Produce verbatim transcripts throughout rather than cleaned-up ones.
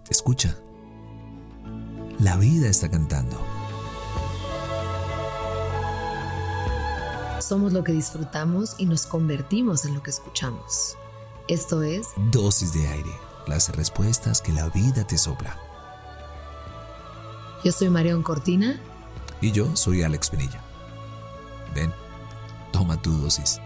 Escucha. La vida está cantando. Somos lo que disfrutamos y nos convertimos en lo que escuchamos. Esto es Dosis de aire, las respuestas que la vida te sopla. Yo soy Marión Cortina. Y yo soy Alex Pinilla. Ven, toma tu dosis.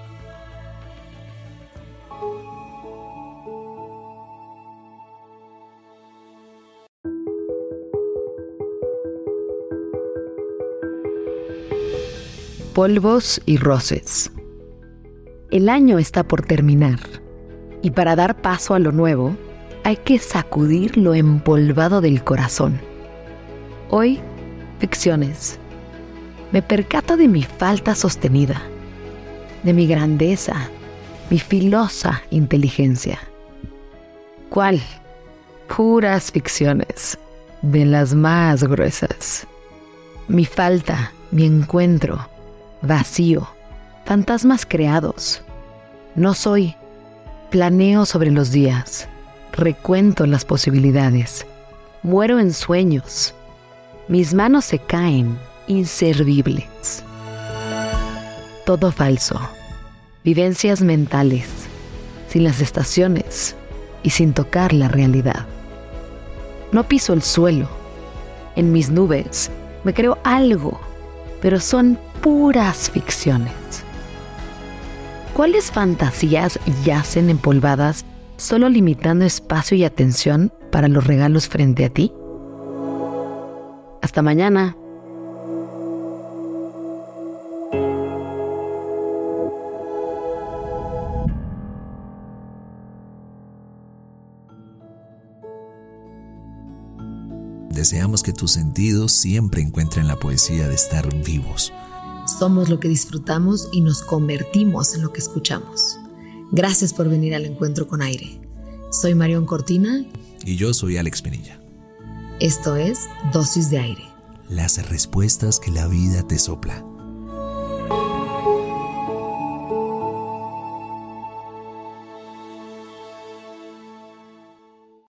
Polvos y roces. El año está por terminar y para dar paso a lo nuevo hay que sacudir lo empolvado del corazón. Hoy, ficciones. Me percato de mi falta sostenida, de mi grandeza, mi filosa inteligencia. ¿Cuál? Puras ficciones, de las más gruesas. Mi falta, mi encuentro, vacío, fantasmas creados. No soy. Planeo sobre los días, recuento las posibilidades, muero en sueños. Mis manos se caen, inservibles. Todo falso, vivencias mentales, sin las estaciones y sin tocar la realidad. No piso el suelo. En mis nubes me creo algo, pero son puras ficciones. ¿Cuáles fantasías yacen empolvadas solo limitando espacio y atención para los regalos frente a ti? Hasta mañana. Deseamos que tus sentidos siempre encuentren la poesía de estar vivos. Somos lo que disfrutamos y nos convertimos en lo que escuchamos. Gracias por venir al encuentro con aire. Soy Marión Cortina. Y yo soy Alex Pinilla. Esto es Dosis de Aire. Las respuestas que la vida te sopla.